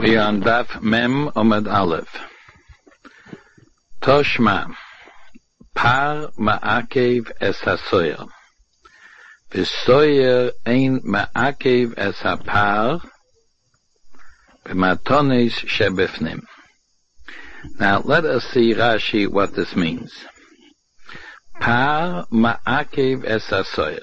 We are on Daf Mem Omad Aleph. Toshma Par Ma'akev Es HaSoyer V'Soyer Ein Ma'akev Es HaPar B'Matones Shebefnim. Now let us see Rashi what this means. Par Ma'akev Es HaSoyer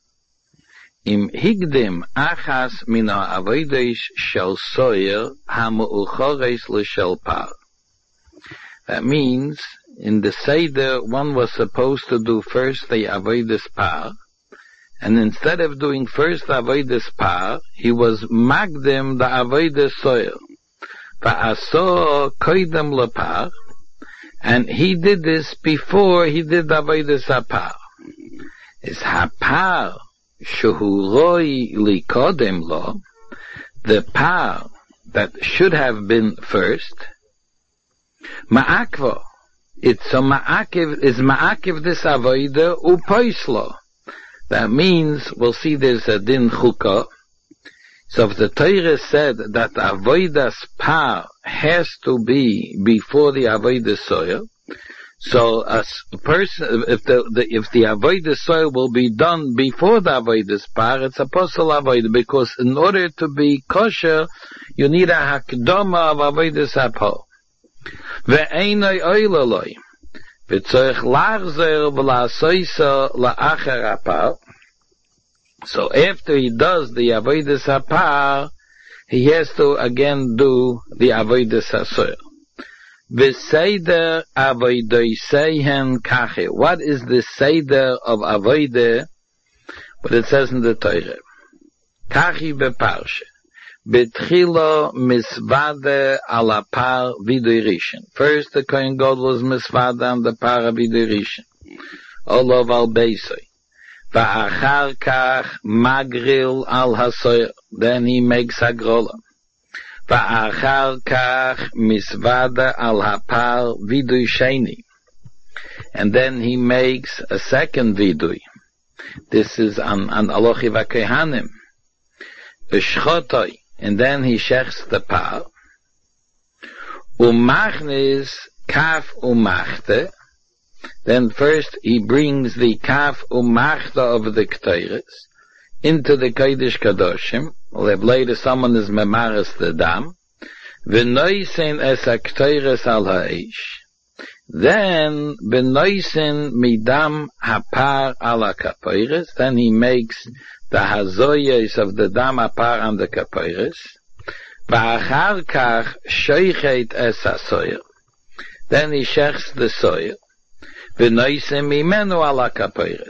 Im higdim achas min ha'avodos shel soyer ha'mu'uchores l'shel par. That means, in the Seder, one was supposed to do first the avodas par, and instead of doing first the avodas par, he was magdim the avodas soyer. Va'aso koidem lepar, and he did this before he did the avodas ha'par. Is ha'par Shuhuroi likodem lo, the par that should have been first, ma'akvo, it's a ma'akiv, is ma'akiv this avoida upoislo. That means, we'll see there's a din chukah. So if the Torah said that avoidas par has to be before the avodas soyer, so a person, if the avodas soyer will be done before the avodas par, it's a posel avodah, because in order to be kosher, you need a hakdama of avodas hapar. Ve'einoi oilaloi, v'tzorich lachzer v'la'asoisa la'acher hapar. So after he does the avodas hapar, he has to again do the avodas hasoyer. V'seider avodoiseihen kache. What is the seider of avodah? What it says in the Torah. Kachi beparshe. Betchilo misvade ala par vidurishin. First the Kohen God was misvade on the par vidurishin. Olov al beisoi. Va'achar kach magril al hasoyer. Then he makes hagrola. Va'achar kach misvada al hapar vidui sheni. And then he makes a second vidui. This is on alochi v'kehanim. V'shchotoi. And then he shechs the par. Umachnis kaf umachte. Then first he brings the kaf umachte of the ketores into the Kodesh Kadoshim. We'll have later someone is memaris the dam. V'noisen es ha-ketores al ha'esh. Then, v'noisen midam hapar al ha-kapores. Then he makes the hazoyes of the dam hapar on the kapores. V'achar kach shoichet es ha-soyer. Then he shechs the soyer. V'noisen mimenu al ha-kapores.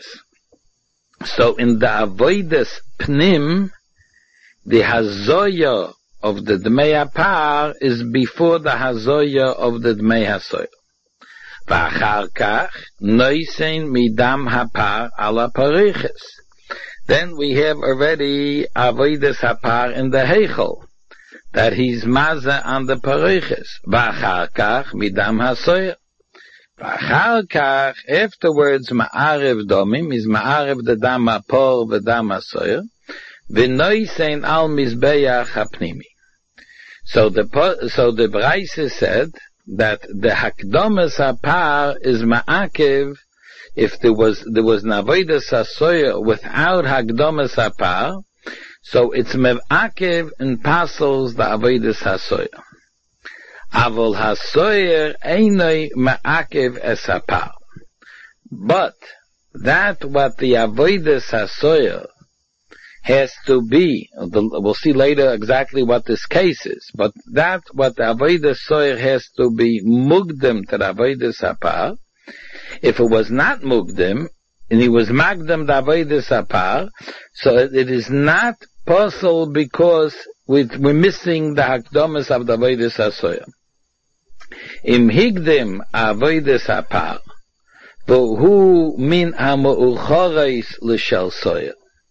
So in the avodas pnim, the hazoya of the dmei hapar is before the hazoya of the dmei hasoyer. V'achar kach noisen midam hapar ala pariches. Then we have already avodas hapar in the heichel, that he's maza on the pariches. V'achar kach midam hasoyer. V'achar kach, afterwards, ma'arev domim, is ma'arev the dam hapor v'dam hasoyer, v'noisen al mizbeach hapnimi. So the Braisa said that the hakdomas hapar is ma'akev if there was navodas hasoyer without hakdomas hapar, so it's me'akev and pasels the avodas hasoyer. Avol hasoyer einoi ma'akev es hapar. But that what the avodas hasoyer has to be, we'll see later exactly what this case is, but that what the avodas soyer has to be mugdem to the avodas hapar. If it was not mugdem, and he was magdem the avodas hapar, so it is not possible because we're missing the hakdomas of the avodas hasoyer. Im higdem avodas hapar, v'hu min ha'mu'uchores l'shel soyer.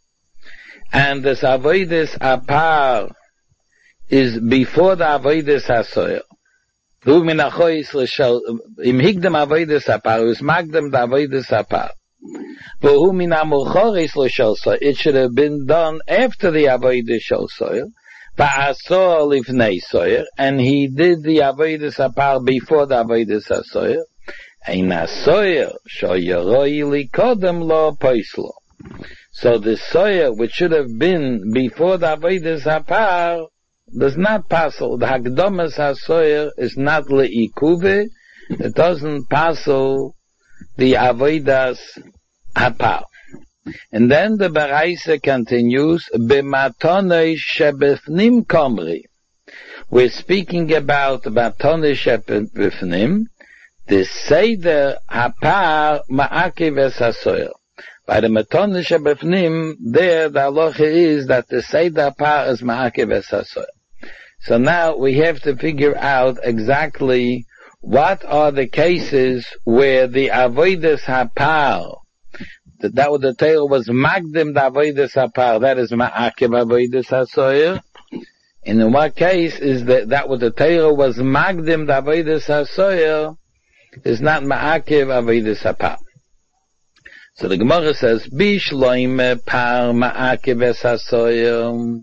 And this avodas hapar is before the avodas hasoyer. V'hu min ha'chois l'shel, im higdem avodas hapar, is magdem the avodas hapar. V'hu min ha'mu'uchores l'shel soyer. It should have been done after the avodas shel soyer. Va'asor lifnei soyer, and he did the avodas hapar before the avodas hasoyer. Ein hasoyer shoyeroi likodem lo poislo. So the soyer, which should have been before the avodas hapar, does not passel. The hakdomas hasoyer is not leikuve. It doesn't passel the avodas hapar. And then the Baraisa continues, B'matonei shebefnim komri. We're speaking about matonei shebefnim, the seder hapar ma'akev es hasoyer. By the matonei shebefnim, there the halacha is that the seder hapar is ma'akev es hasoyer. So now we have to figure out exactly what are the cases where the avodas hapar, that what the Torah was magdim the avodas hapar, that is ma'akev avodas hasoyer. And in what case is that what the Torah was magdim the avodas hasoyer is not ma'akev avodas hapar. So the Gemara says, Bishloime par ma'akev es hasoyer.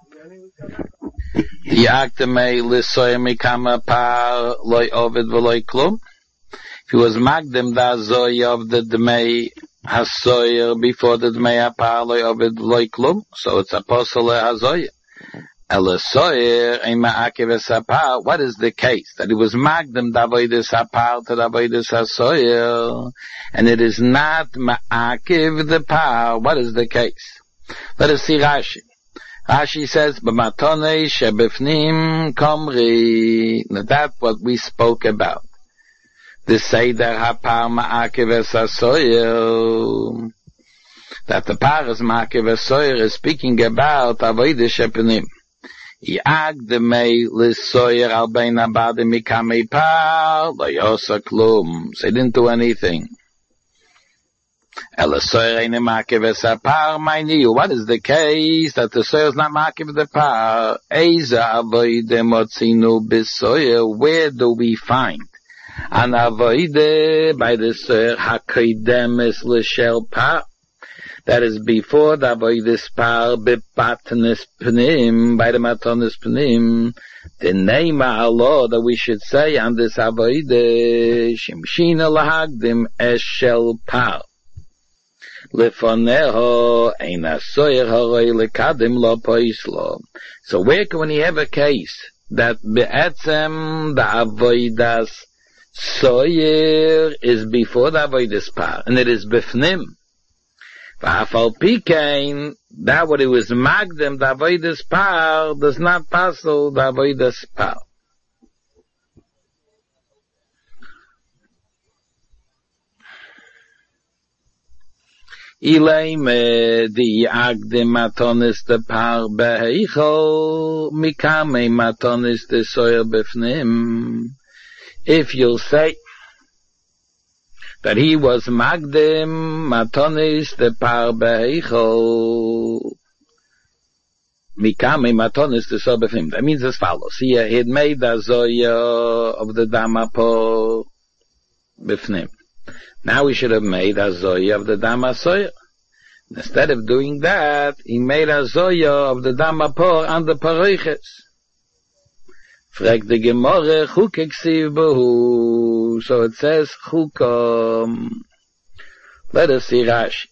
Ya'akdemei lisoyer mikama par loy oved v'loy klum. If he was magdim the hasoyer of the dmei hasoyer before the dmei hapar loy oved v'loy klum, so it's apostle hasoyer. Elasoyer ein ma'akev es hapar. What is the case? That it was magdim the avodas hapar to the avodas hasoyer, and it is not ma'akev the par. What is the case? Let us see Rashi. Rashi says, "B'matonei shebefnim komri." Now that's what we spoke about. The seder hapar ma'akev es hasoyer. That the par is ma'akev hasoyer is speaking about avodas shebefnim. Ya'akdemei lisoyer al bein abadim mikamei par lo yosa klum. So he didn't do anything. Elasoyer ein ma'akev es hapar ma'niu. What is the case that the soyer is not ma'akev the par? Eiza avoide motzinu b'soyer. Where do we find an avoide by the soyer hakodemes l'shel par? That is before the avodas par b'patnes pnim, by the matonis pnim, the name of Allah that we should say on this avodah, shimshina lahagdim es shel par. Lefoneho ein hasoyer haroi lekadim lo poislo. So where can we have a case that be'etzem the avodas soyer is before the avodas par, and it is b'fnim? V'afal pikein, that what it was magdim, the avodas par, does not passel the avodas par. Ileime di agdim matonis de par beheichol, mikame matonis de soyer befnim. If you'll say that he was magdim matonis de par beheichol, mikame matonis de soyer befnim. That means as follows. He had made the zoya of the damapo befnim. Now we should have made a zoya of the dam hasoyer. Instead of doing that, he made a zoya of the dam hapor on the paroiches. Frag the Gemara, chuke ksiv behu. So it says, chukom. Let us see Rashi.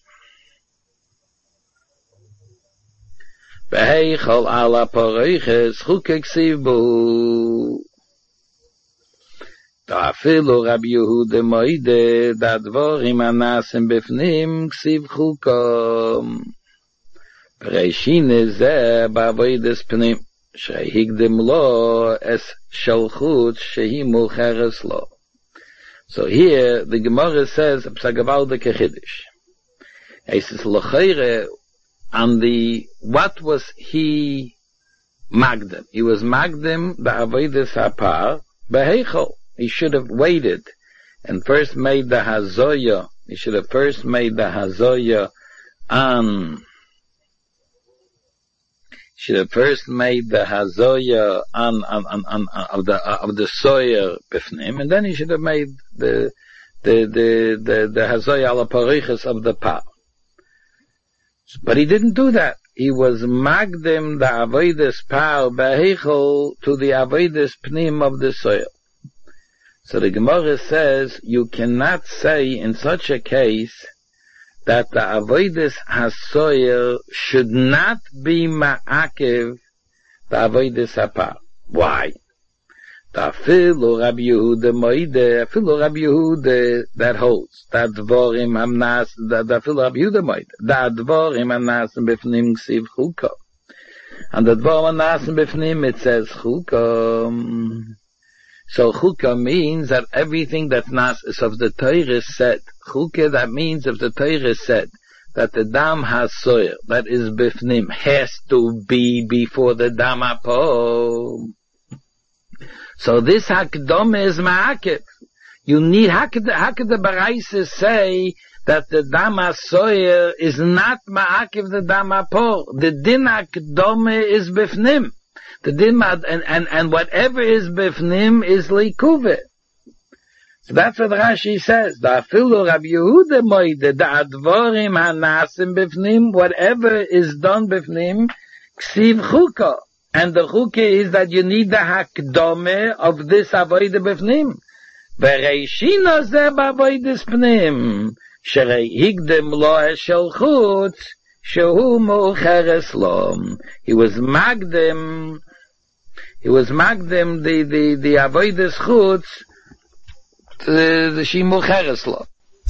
Beheichol ala paroiches, chuke ksiv behu. Afilu Rabbi Yehuda moide dadvorim anasim befnim ksiv chukom. Reishine ze ba'avodas pnim shehigdim lo es shalchut shehi mucheres lo. So here the Gemara says psagavalde kechiddush. It says lochere on the what was he magdim? He was magdim ba'avodas hapar beheichol. He should have waited and first made the hazoya. He should have first made the hazoya on. Should have first made the hazoya on of the soyer bifnim, and then he should have made the hazoya ala parichas of the par. But he didn't do that. he was magdim the avodas par behechol to the avodas pnim of the soil. So the Gemara says you cannot say in such a case that the avodas hasoyer should not be ma'akev the avodas hapar. Why? Afilu Rabbi Yehuda moide, afilu Rabbi Yehuda that holds that dvorim hamnas, that afilu Rabbi Yehuda moide, that dvorim hamnasim b'fnim ksiv chuka, and the dvorim hamnasim b'fnim it says chuka. So chuka means that everything that's nas is of the Torah said. Chuka, that means if the Torah said that the dam hasoyer that is b'fnim has to be before the dam hapor. So this hakdome is ma'akev. You need, how could the Baraisa say that the dam hasoyer is not ma'akev the dam hapor? The din hakdome is b'fnim. The din and whatever is b'fnim is likuve. So that's what Rashi says. Da afilu Rabbi Yehuda moide da advorim hanasim b'fnim. Whatever is done b'fnim, ksiv chuka. And the chukah is that you need the hakdome of this avodah b'fnim. V'reishino ze b'avodas pnim. Sherei higdem lo eshel chutz, shehu mu'cheres lo. He was magdem the avodas chutz, the she mu'cheres lo.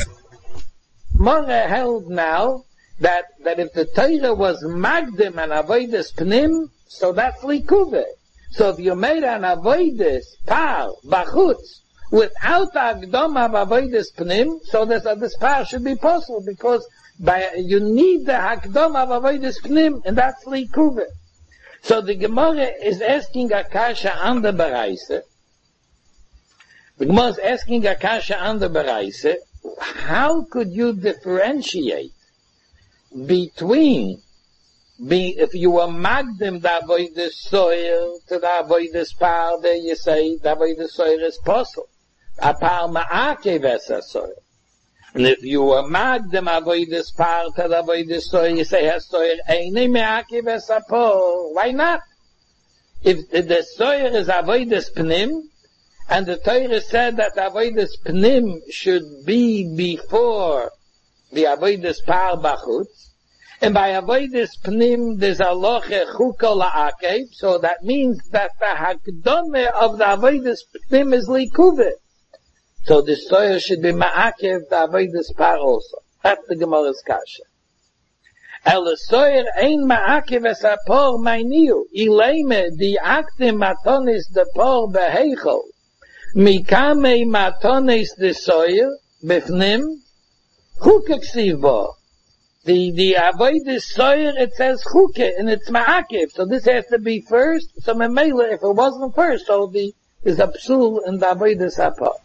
Mora held now that if the Torah was magdem and avodas pnim, so that's likuve. So if you made an avodas par bachutz without the agdom of avodas pnim, so this par should be possible because you need the agdom of avodas pnim, and that's likuve. So the Gemara is asking a kasha on the Baraisa. The Gemara is asking a kasha on the Baraisa. How could you differentiate between if you were magdim the avodas soil to the avodas par, there you say the avodas soil is possible. A par ma'akev es soil. And if you were magdim avodas par to the avodas soil, you say soil eini ma'akev es par. Why not? If the soil is avodas pnim, and the Torah said that avodas pnim should be before the avodas par bachutz, and by avodas pnim, there's a loche chuka la'akev, so that means that the hakdome of the avodas pnim is likuve. So the soil should be ma'akev the avodas par also. That's the Gemara's kasha. El soil ein ma'akev es hapor ma'niu, ileme di aktim matonis de por beheichol, mikame matonis de soil, befnim, chuka ksiv bo. The avodas soyer, it says chuke, and it's ma'akev. So this has to be first. So memela, if it wasn't first, so is a psul in the avodas hapar.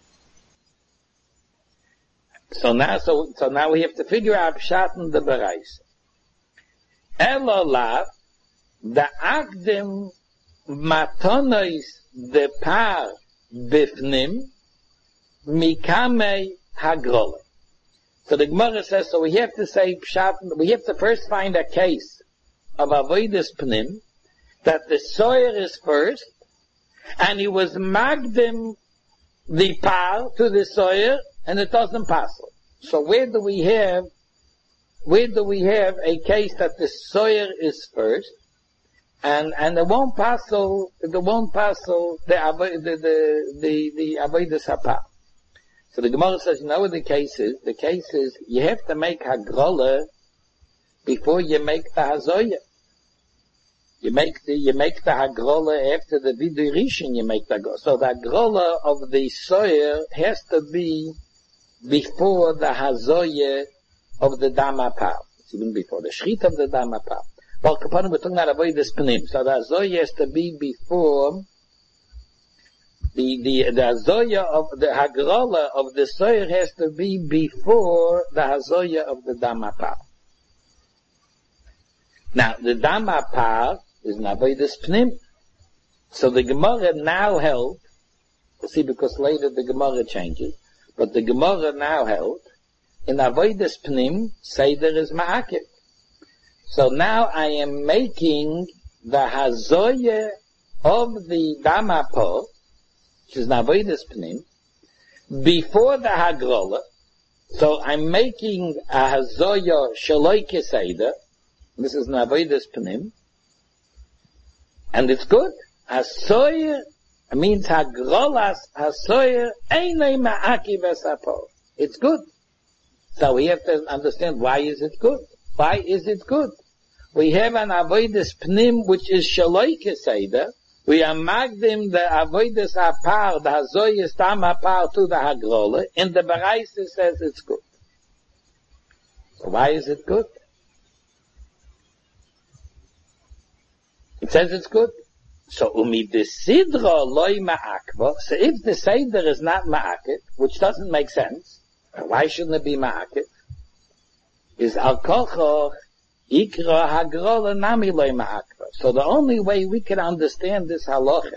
So now we have to figure out pshat in the Baraisa. Elolav, the akdim matonois de par bifnim, mikame hagrole. So the Gemara says, so we have to say pshat, we have to first find a case of avodas pnim, that the soyer is first, and he was magdim the par to the soyer, and it doesn't pass. So where do we have a case that the soyer is first, and it won't pass the avodas hapar? So the Gemara says, you know what the case is? The case is, you have to make hagrola before you make the hazoya. You make the hagrola after the vidui rishon, you make the hagrola. So the hagrola of the soyer has to be before the hazoya of the dam hapar. It's even before the shrit of the dam hapar. Well, Kapanim, we're talking about avodas pnim. So the hazoya has to be before the hazoya of the hagrola of the soyer has to be before the hazoya of the dam hapar. Now, the dam hapar is an avodas pnim. So the Gemara now held, we'll see because later the Gemara changes, but the Gemara now held, in avodas pnim, seder is ma'akev. So now I am making the hazoye of the damapo, which is navoidus pnim, before the hagrola. So I'm making a hazoya shaloi keseda. This is navoidus pnim, and it's good. Hasoye means hagrolas hasoye einay ma'akiv esapo. It's good. So we have to understand why is it good. Why is it good? We have an avoidus pnim which is shaloi keseda. We are magdim the avoidus apar, the hazoyes tam apar to the hagrola. In the Baraisa it says it's good. So why is it good? It says it's good. So umi the sidra loy ma'akva. So if the seder is not ma'akit, which doesn't make sense, why shouldn't it be ma'akit? Is al kochoch ikra hagrola nami loy ma'akva. So the only way we can understand this halacha,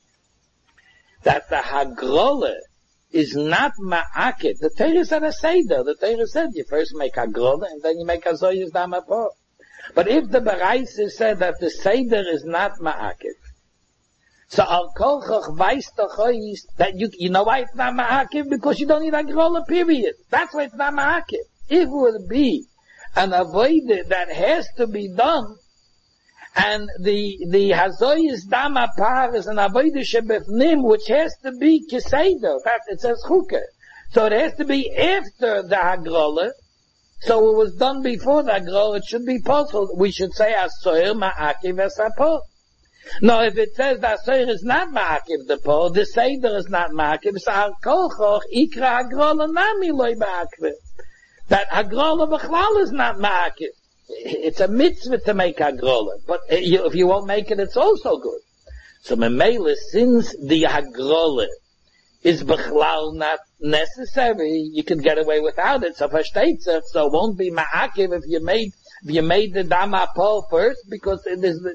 that the hagrola is not ma'akit. The Torah said a seder. The Torah said you first make hagrola and then you make hazoyes damapor. But if the Baraisa said that the seder is not ma'akit, so al kolchach weiß doch that you know why it's not ma'akit? Because you don't need hagrola, period. That's why it's not ma'akit. If it would be an avodah that has to be done, and the hazoyes dama par is an avodah shebefnim, which has to be keseder. That it says chukah. So it has to be after the hagrola. So it was done before the hagrola. It should be possible. We should say asoyer ma'akiv esapo. No, if it says that asoyer is not ma'akiv the po, the seder is not ma'akiv. So al kolchoch ikra hagrola nami loy ma'akiv. That hagrola b'chlal is not ma'akiv. It's a mitzvah to make hagrola, but if you won't make it, it's also good. So memela, since the hagrola is b'chlal not necessary, you can get away without it. So versteht's, so it won't be ma'akiv if you made the dama pol first, because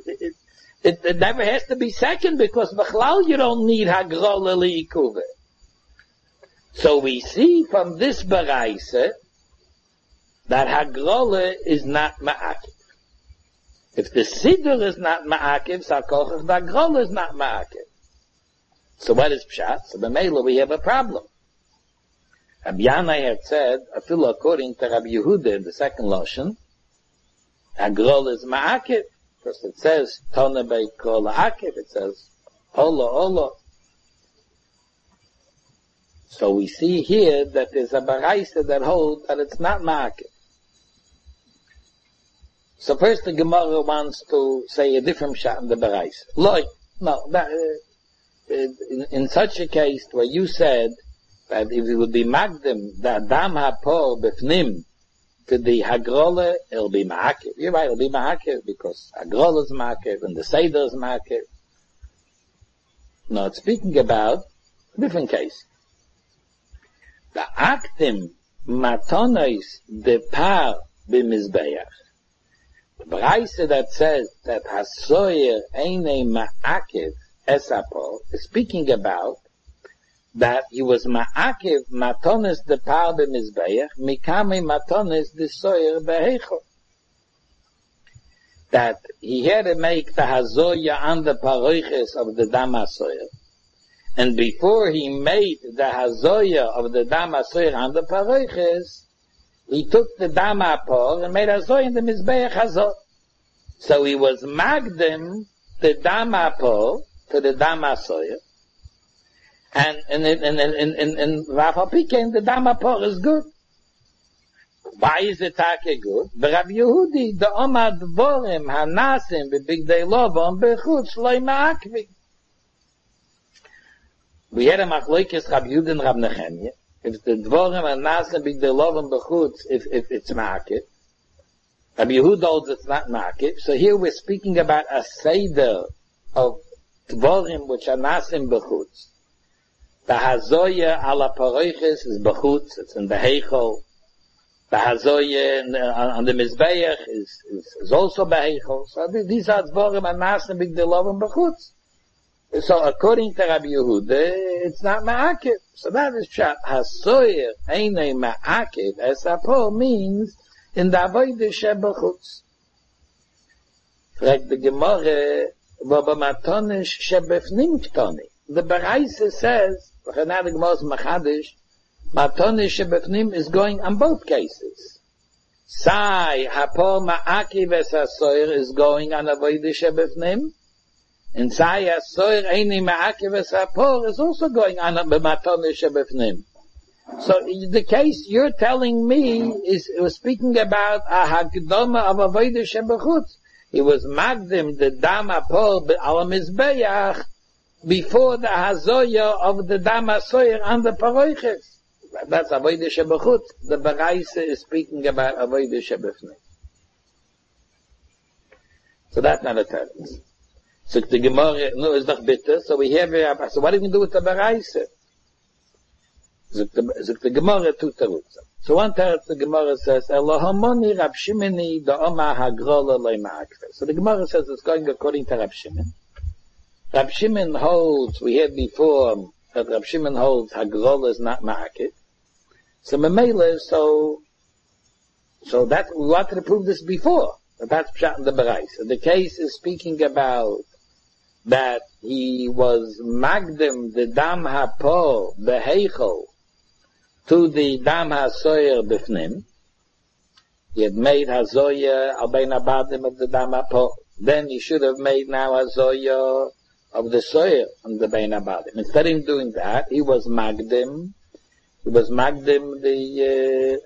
it never has to be second, because b'chlal you don't need hagrola li'ikuve. So we see from this baraisa that hagrola is not ma'akiv. If the siddur is not ma'akiv, so the hagrola is not ma'akiv. So what is pshat? So b'meila we have a problem. Rabbi Yanai had said, afilo according to Rabbi Yehuda in the second lashon, hagrola is ma'akiv. First it says, tona beikol ha'akiv, it says, olo. So we see here that there's a baraisa that holds that it's not ma'akiv. So first the Gemara wants to say a different shot in the Baraisa. In such a case where you said that if it would be magdim, the Adam hapor befnim, to the hagrola, it'll be ma'akiv. You're right, it'll be ma'akiv, because hagrola is ma'akiv, and the seder is ma'akiv. No, it's speaking about a different case. The aktim matonois de par b'mizbeach. The Baraisa that says that hasoyer einay ma'akiv esapo is speaking about that he was ma'akiv matonis de par b'mizbeach mikame matonis de soyer behecho. That he had to make the hazoya on the paroiches of the damasoyer, and before he made the hazoya of the damasoyer on the paroiches, he took the damapor and made hazoy in the mizbeach hazot. So he was magdim the damapor to the damasoyer, and Rafa Pikein the damapor is good. Why is it take good? The Rabbi Yehudi the Omad Dvorim Hanasim b'Bigdei Lovam b'Chutz loy ma'akvi. We had a machlokes Rabbi Yehudi and Rabbi Nechemia. If the dvorim and nasim big the love and bechutz, if it's ma'akiv, Rabbi Yehuda holds it's not ma'akiv. So here we're speaking about a seder of dvorim which are nasim bechutz. The hazoya ala paroiches is bechutz; it's in the heichol. The hazoya on the mizbeach is also beheichol. So these are dvorim and nasim big the love and bechutz. So according to Rabbi Yehuda, it's not ma'akiv. So that is pshat. Hasoyer einay ma'akiv esapo means in the avodah shebechutz. Fragt the Gemara, wo ba matonish shebefnim ktoni. The Baraisa says, now the Gemara is machadish, matonish shebefnim is going on both cases. Sai hapor ma'akiv es hasoyer is going on avodah shebefnim, and Sai hasoyer eini ma'akiv es hapor is also going on matonish shebefnim. So the case you're telling me is it was speaking about a hakdama of avodah shebechutz. He was magdim the dam apol al mizbeach before the hazoya of the dam hasoyer and the paroiches. That's avodah shebechutz. The Baraisa is speaking about avodah shebefnim. So that's not a teretz. So the Gemara, no, is doch bitter. So we have, so what do we do with the Baraisa? So the Gemara two terutza. So one teretz the Gemara says, Elohamoni Rab Shimoni da'oma hagrola le'ma'akve. So the Gemara says it's going according to Rab Shimon. Rab Shimon holds, we had before, that Rab Shimon holds hagrola is not ma'akiv. So Memele, so that, we wanted to prove this before. That's pshat in the Berais. So the case is speaking about that he was magdim the dam hapo beheichel to the dam hasoyer bifnim. He had made hazoya al bein abadim of the dam hapo. Then he should have made now hazoya of the soyer on the bein abadim. Instead of doing that, he was magdim the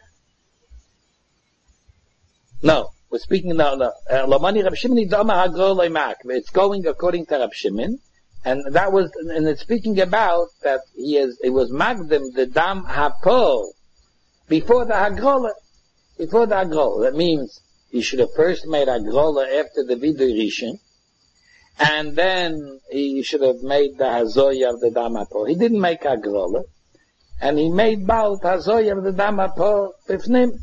no. We're speaking now. Lamani Rab Shimon Dama Hagro Leimak. It's going according to Rab Shimon, and that was, and it's speaking about that it was Magdim the Dam Hapo before the Hagrola. Before the Hagrola. That means he should have first made Hagrola after the Vidui Rishon, and then he should have made the Hazoya of the Dam Hapo. He didn't make Hagrola, and he made Baal Hazoya of the Dam Hapo Bifnim.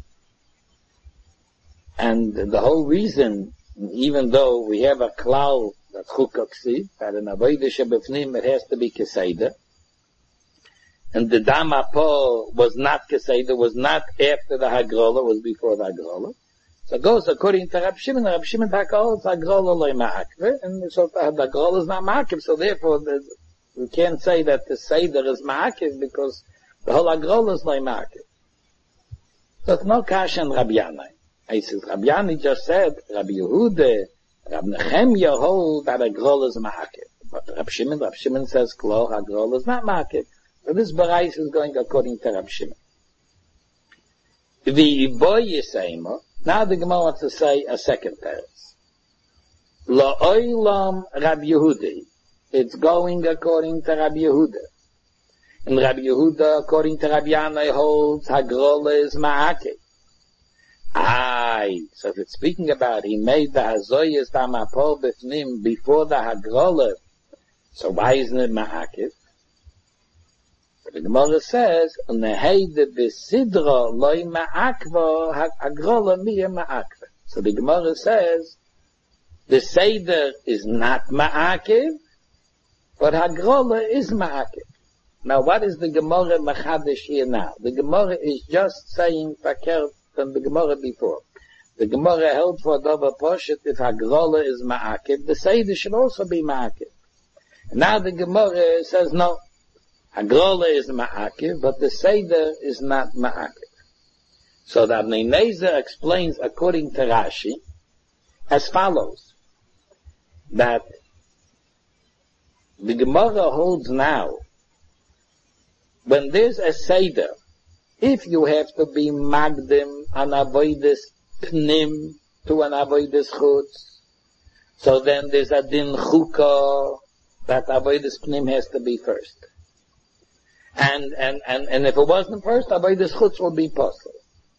And the whole reason, even though we have a klal that's chukaksi, that in avodah shebefnim it has to be keseda, and the dam hapo was not keseda, was not after the hagrola, was before the hagrola. So it goes according to Rab Shimon. Rab Shimon takol hagrola loy ma'akve, and so the hagrola is not ma'akiv. So therefore, we can't say that the seder is ma'akiv because the whole hagrola is loy ma'akiv. So it's no kash and Rabbi Yanai. I said, Rabbi Yanai just said, Rabbi Yehuda, Rabbi Nechemya hold that a grol is ma'akiv. But Rabbi Shimon says, Klo, a grol is not ma'akiv. So this Barais is going according to Rabbi Shimon. The boy Yisayma, now the Gemara wants to say a second teretz. Lo oilam Rabbi Yehuda. It's going according to Rabbi Yehuda. And Rabbi Yehuda, according to Rabbi Yanai, holds, a grol is ma'akiv. So if it's speaking about he made the hazoyas damapol b'fnim before the hagrola, so why isn't it ma'akiv? So the Gemara says, "Neheide b'sidra loy ma'akva hagrola miya ma'akva." So the Gemara says the seder is not ma'akiv, but hagrola is ma'akiv. Now, what is the Gemara machadish here now? The Gemara is just saying fakir than the Gemara before. The Gemara held for Dover Poshet if Hagrola is Ma'akiv, the Seder should also be Ma'akiv. Now the Gemara says no, Hagrola is Ma'akiv, but the Seder is not Ma'akiv. So the Avnei Nezer explains according to Rashi as follows, that the Gemara holds now, when there's a Seder, if you have to be magdim an avoidus pnim to an avoidus chutz, so then there's a din chukah that avoidus pnim has to be first. And if it wasn't first, avoidus chutz will be possible.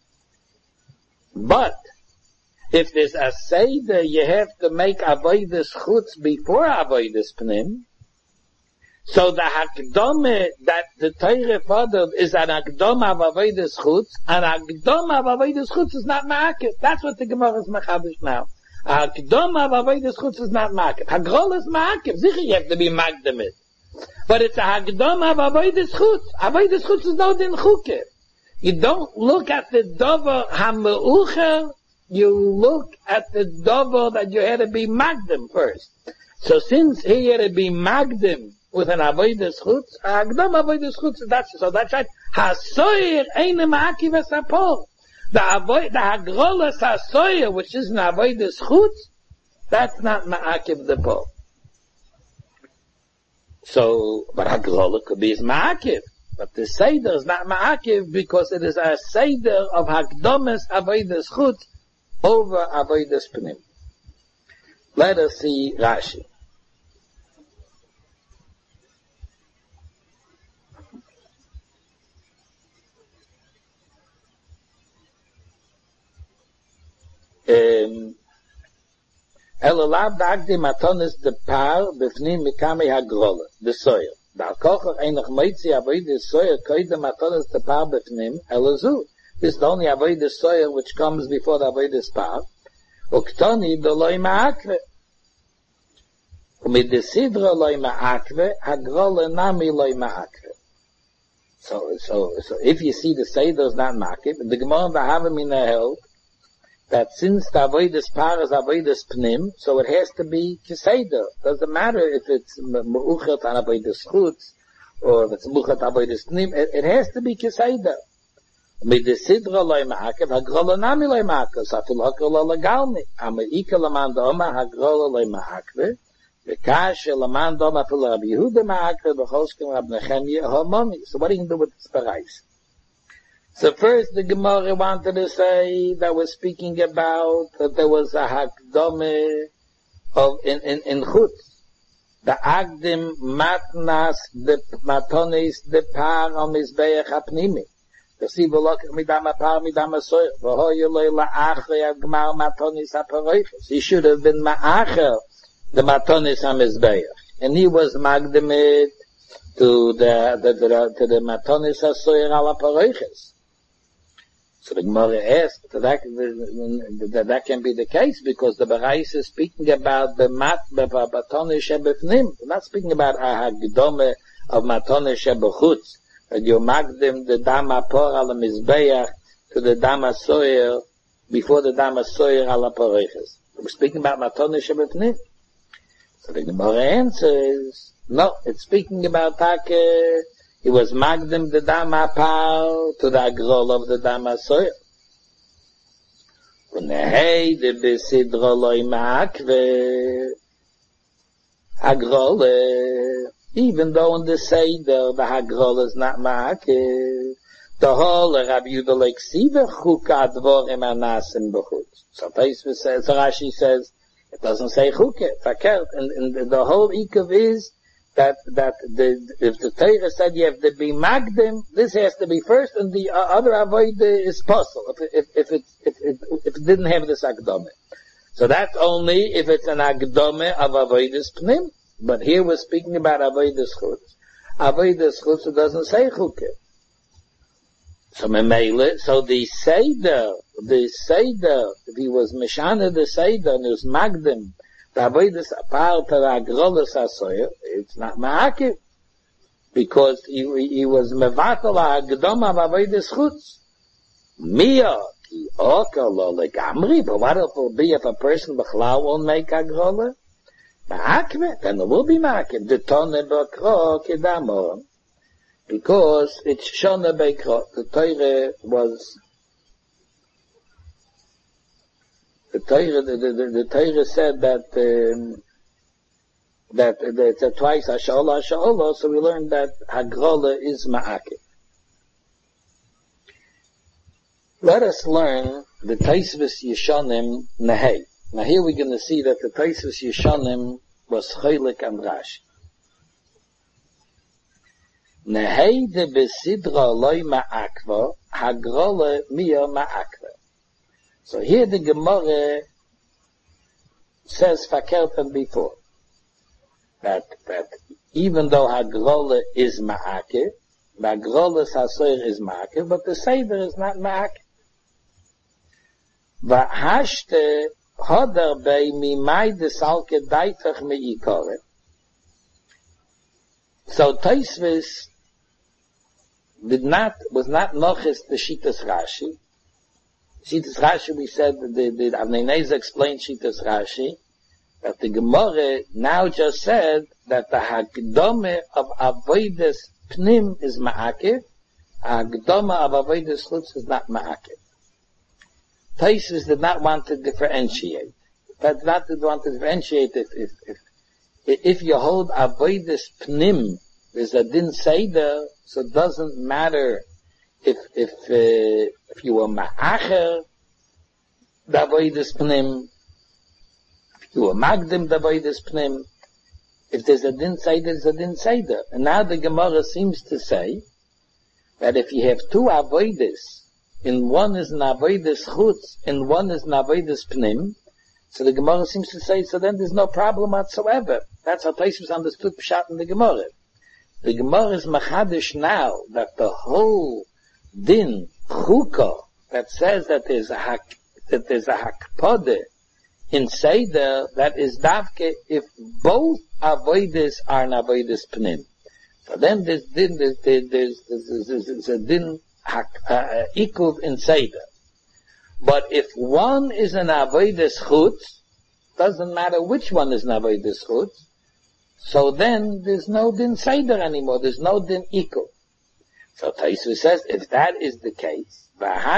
But if there's a seder, you have to make avoidus chutz before avoidus pnim. So the hakdome that the Torah fathered is an hakdome of avodas chutz, and hakdome of avodas chutz is not ma'akiv. That's what the Gemara is machadish now. A hakdome of avodas chutz is not ma'akiv. Hagrol is ma'akiv. Sicher you have to be magdamit. But it's a hakdome of avodas chutz. Avodas chutz is no din chukev. You don't look at the dover ha'me'ucher you look at the double that you had to be magdim first. So since he had to be magdim with an avodas chutz, agdam avodas chutz, that's right. Hasoyer eine ma'akiv esapol. The hagrolas hasoyer, which is an avodas chutz, that's not ma'akiv the pol. So, but hagrola could be his ma'akiv. But the Seder is not ma'akiv because it is a Seder of Hakdomes Avodas Chutz over Avodas Pnim. Let us see Rashi. Elolav dagdi matonis de par befnim mikame hagrola, the soil. Da kocher einach meitzi avoid soil koide matonis de par befnim elozu. This is the only avoid soil which comes before the avoid par. Uktoni de loy ma'akve. Umid de sidra loy ma'akve, hagrola nami loy ma'akve. So if you see the Seder is not ma'akve, the Gemara V'Havamina held that since the avodas par is avodas pnim, so it has to be kiseder. Doesn't matter if it's meuchat on avodas chutz or if it's meuchat avodas pnim. It has to be kiseder. Mit the sidra loy ma'akev hagrola nami loy ma'akev. Safil hagrola legalmi. Ameika laman doma hagrola loy ma'akev. V'kash laman doma pil Rabbi Yehuda ma'akev v'choskim Rab Nechemia homoni. So what do you do with this parais? So first the Gemara wanted to say that was speaking about that there was a hakdome of in chutz. The agdim matnas the matonis the par on mizbeach hapnimi. The sivu lokach midama par midama soyer. V'hoyu loy la'acher agmar matonis haparoiches. He should have been ma'acher the matonis hamizbeach, and he was magdimit to the matonis hasoyer ala paroiches. So the Gemara asked that can be the case because the Barais is speaking about the matone shebefnim. We're not speaking about a hagdome of matone shebechutz. That you magdim the dama por ala mizbeach to the dama soyer before the dama soyer ala poriches. We're speaking about matone shebefnim. So the Gemara answers, no, it's speaking about take. He was magdim the dama pal to the agrol of the dama soil. Unehei de besidro loy ma'akve agrol. Even though in the Seder the agrol is not ma'akve, the whole Rabbi Yehuda leksiva chuka dvorim anasim b'chutz. So Rashi says it doesn't say chuka, fakert, and the whole ikav is that if the Torah said you have to be magdim, this has to be first, and the other avoid is possible if it didn't have this agdome. So that's only if it's an agdome of avoidus pnim. But here we're speaking about avoidus chutz. Avoidus chutz, it doesn't say chukah. So the Seder, if he was mishana the Seder and he was magdim, the avoidus apart to the agrolas hasoyer, it's not ma'akiv, because he was mevatel ha'agdom of avoidus chutz. Mia ki oka lo legamri, but what if it will be if a person b'chlal won't make agrola? Ma'akiv, then it will be ma'akiv. The tone b'kro kedamon, because it's shona b'kro. The Torah was. The Torah said that it's twice Hasha'olah, so we learned that Hagrola is Ma'akiv. Let us learn the Taisvis Yeshonim Nehei. Now here we're going to see that the Taisvis Yeshonim was Cholik and Rashi. Nehei de besidra loy ma'akva, Hagrola mia ma'akva. So here the Gemara says fakert than before that even though hagrola is ma'akev, hagrola's hasoyer is ma'akev, but the Seder is not ma'akev. V'hashte hodar bei mimai desalke daitach me'ikore. So Tosfos was not noches the Shitas Rashi, Shitas Rashi, we said, the Avnei Nezer explained Shitas Rashi, that the Gemara now just said that the Hagdome of Avodas Pnim is Ma'akiv, Hagdome of Avodas Chutz is not Ma'akiv. Taisus did not want to differentiate. But not to want to differentiate if you hold Avodas Pnim, there's a Din Seder, so it doesn't matter if you were Ma'acher, the Avodas Pnim, if you were Magdim, the Avodas Pnim, if there's a Din Seder, there's a Din Seder. And now the Gemara seems to say that if you have two Avodas, in one is an Avodas Chutz, in one is an Avodas Pnim, so the Gemara seems to say, so then there's no problem whatsoever. That's how Taisus understood Pshat in the Gemara. The Gemara is machadish now that the whole din chukah that says that there's a hakpode in Seder, that is davke if both avodas are an avodas pnim. So then there's a din equal in Seder. But if one is an avodas chutz, doesn't matter which one is an avodas chutz, so then there's no din Seder anymore, there's no din equal. So Taisus says, if that is the case,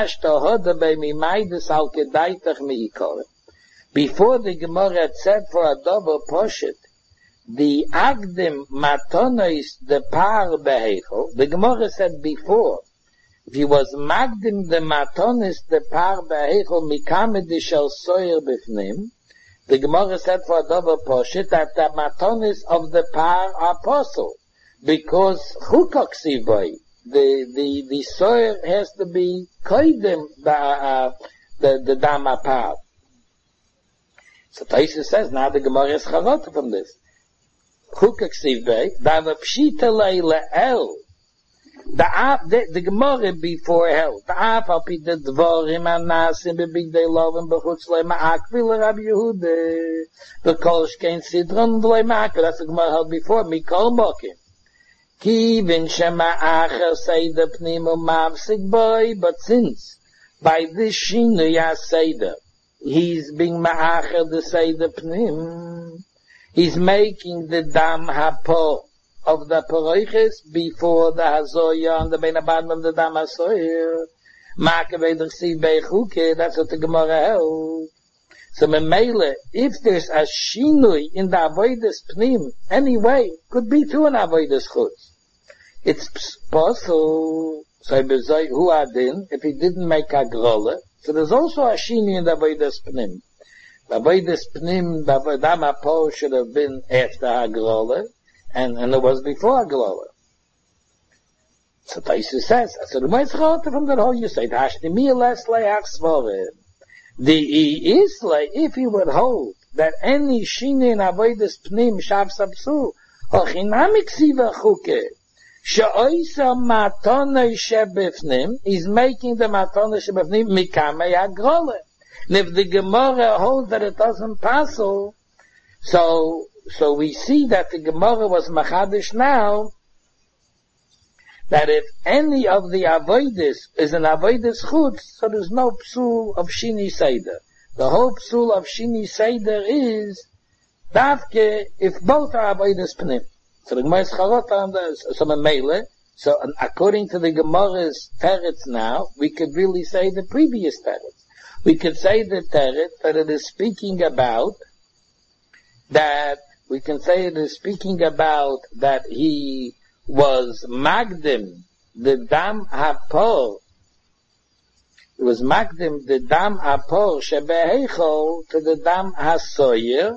before the Gemara had said for a double poshit, the agdim matonois the par behechel, the Gemara said before, if he was magdim the matonis the par behechel mikame de shel soyer bifnim, the Gemara said for a double poshit that the matonis of the par are apostle, because chukah ksivoi, the soil has to be koidim the dama par. So Taisus says now the Gemara is charot from this. Chukah ksivoi dava pshita le'el. The Gemara before hell. The af al pi the dvorim anasim bebig day love and bechutz le'ma'akvil Rabbi Yehuda. The kol shkein sidron le'ma'akvil. That's the Gemara held before. Mikol mokim. Kivin shema'acher seder pnimu mavsik boy. But since by this shinui seder he's being ma'acher the seder pnim, he's making the dam hapo of the Paroiches before the Hazoya and the Beinabadim of the Dam HaSoyer. That's what the Gemara held. So Memele, if there's a Shinui in the Avodas Pnim, anyway, could be to an Avodas Chutz. It's possible, so who adin, if he didn't make a Grolle, so there's also a Shinui in the Avodas Pnim. The Avodas Pnim, the Dam HaPo should have been after HaGrolle, and it was before Glola. So Taisus says, so the most from the whole you say, the Isla, if he would hold that any shini in avodas pnim shav sabsu, hochinamik siva chuke, she'oisa matone shebefnim, is making the matone shebefnim mikame agrole. And if the Gemara holds that it doesn't pass, so we see that the Gemara was machadish now, that if any of the avodas is an avodas chutz, so there's no psul of shini seder. The whole psul of shini seder is davke if both are avodas pnim. So the Gemara is charot on the so according to the Gemara's teretz now, we could really say the previous teretz. We could say the teretz that it is speaking about that. We can say it is speaking about that he was magdim the dam hapor. It was magdim the dam hapor shebehechol to the dam hasoyer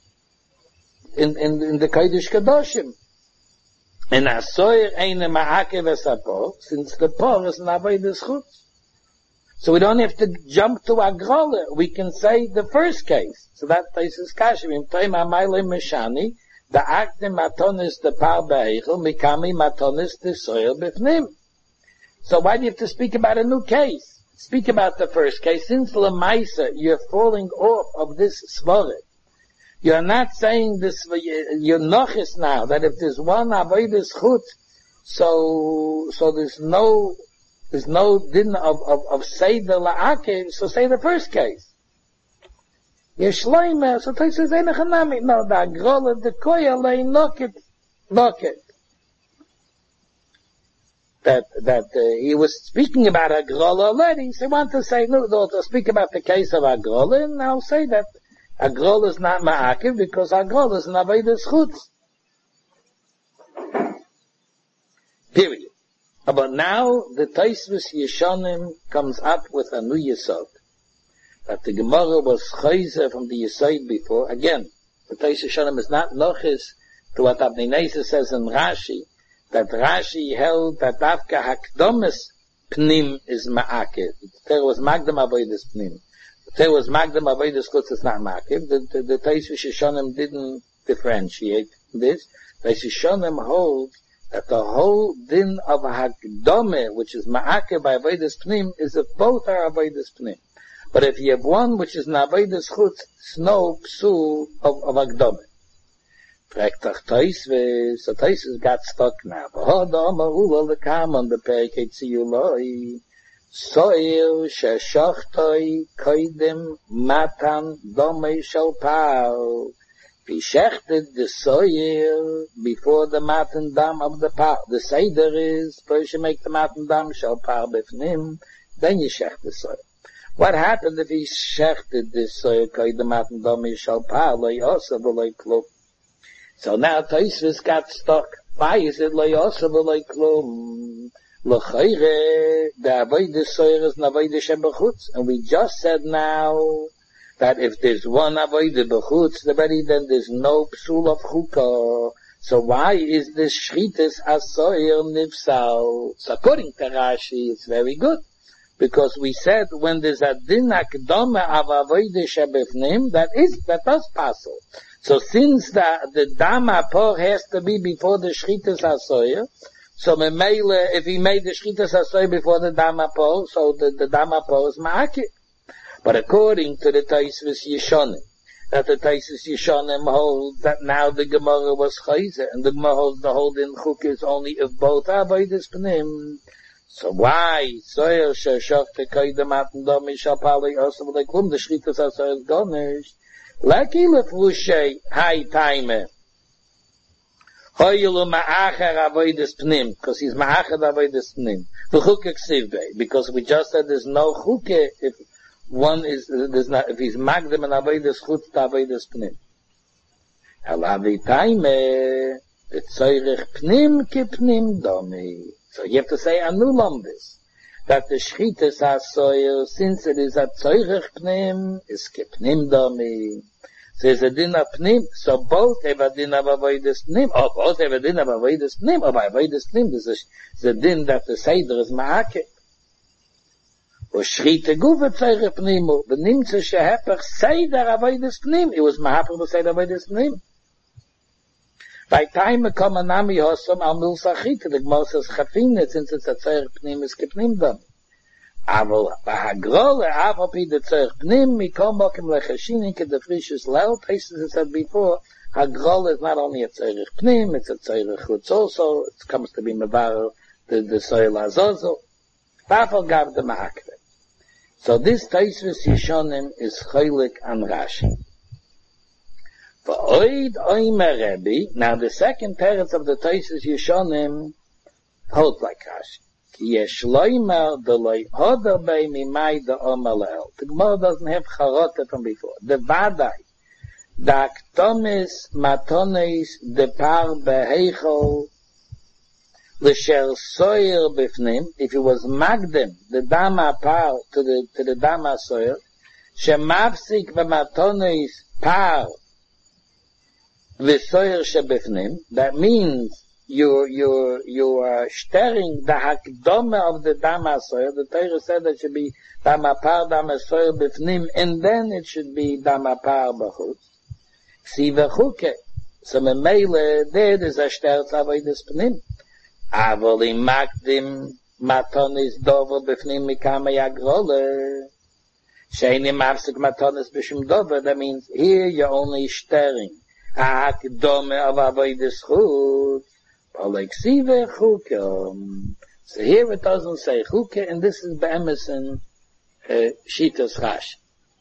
in the Kodesh Kadoshim. And hasoyer ain't a ma'akev esapor, since the por is an avodas chutz. So we don't have to jump to Agrola. We can say the first case. So that place is Kashim. The actim matonis the par beichel, mikami matonis the soil bifnim. So why do you have to speak about a new case? Speak about the first case. Since Lamaisa, you're falling off of this svore. You're not saying this, you're nochis now, that if there's one avodas chutz, so there's no there's no din of Seder La'akev, so say the first case. Yeshleime, so Tais says, Einachanami, no, the Agrola, the Koya, lay knock it. That he was speaking about Agrola already, so he wanted to say, no, to speak about the case of Agrola, and I'll say that Agrola is not Ma'akev, because Agrola is an Avodas Chutz. Period. But now, the Tosfos Yeshonim comes up with a new Yesod. That the Gemara was chayzer from the Yesod before. Again, the Tosfos Yeshonim is not noches to what Avnei Nezer says in Rashi, that Rashi held that Dafka Hakdomes Pnim is Ma'akev. There was Magdam Avodas Pnim. There was Magdam Avodas Chutz is not Ma'akev. The Tosfos Yeshonim didn't differentiate this. The Yeshonim hold that the whole din of Hakdome, which is Ma'akev by Avodas Pnim, is if both are Avodas Pnim. But if you have one which is Avodas Chutz, it's no psul of Hakdome. Frektach Tosfos, so Tosfos got stuck now. V'hodom ha'ulol lekam on the perek Yitziyuloi, soil sheshochtoi koidem matan domei shel pal. He shechted the soil before the matan dam of the par. The seder is, first you make the matan dam shel par befnim, then you shech the soil. What happened if he shechted the soil, koidem matan dam shel par, lo yosav v'lo klum? So now Tosfos got stuck. Why is it lo yosav v'lo klum? L'chayre, the avodas soil is n'avodas shebechutz. And we just said now, that if there's one avodah b'chutz already, then there's no psul of chukah. So why is this shritas asoyer nifsal? So according to Rashi, it's very good. Because we said when there's a din akdama of avodah shebefnim, that does passel. So since the dama por has to be before the shritas asoyer, so if he made the shritas asoyer before the dama por, so the dama por is ma'akeh. But according to the Tosfos Yeshonim, that the Tosfos Yeshonim hold that now the Gemara was chayzer, and the Gemara holds the whole din chuk is only if both are avodas pnim. So why? Soyer sheshochte koidem matan domi shapali osav leklum, the shritas asoyer is gonish. Laki leflushay hai taime. Hoyelu ma'acher avodas pnim, because he's ma'acher avodas pnim. V'chuk eksivbe, because we just said there's no chuk if one is, there's not, if he's magdam and avodas chutz to avodas pnim. Alavi taime, it's tzorech pnim ki pnim domi. So you have to say anulam this, that the shchitas hasoyer, since it is a tzorech pnim, is ki pnim domi. So there's a din of pnim, so both have a din of avodas pnim, or both have a din of avodas pnim, or by avodas pnim, there's a din that the seder is ma'akeh. ושרית גופה צריך פנימו, ונמצא שהפך סדר avodas פנים, it was מהפך בסדר avodas פנים. By time come a nami hosom al mil sachita, the Gemara says chafine, since it's a tzarech pnim, is kepnim dam. Aber bahagrole, avapi the tzarech pnim, mikom bokim lechashinin, ke the frishus lel, places it said before, hagrole is not only a tzarech pnim, it's a tzarech chutz also, it comes to be mevar, the soil azozo. Tafel gav the ma'akve. So this Tosfos Yeshonim is chaylik an Rashi. For oid oimer Rebbe, now the second teretz of the Tosfos Yeshonim holds like Rashi. Ki yesh loimer deloi hoder bei mimai de omer leel. The Gemara doesn't have charota from before. The vadai, the aktomis matonis de par beheichol, l'sher soyer bifnim, if it was magdem, the dama par to the dama soyer, shemapsik v'matonis par v'soyer shebifnim, that means you are stirring the hakdome of the dama soyer. The Torah said that it should be dama par, dama soyer bifnim, and then it should be dama par b'chutz. Si v'chuke, so memele, there is a shterz avodas pnim. Avoli magdim matonis dover b'fnim mikame yagrole. Sheini mafsik matonis b'shum dover. That means here you're only stirring hakdome of avodas chutz. Oleksive chukom. So here it doesn't say Chuke, and this is Be'emerson Shitas Rashi.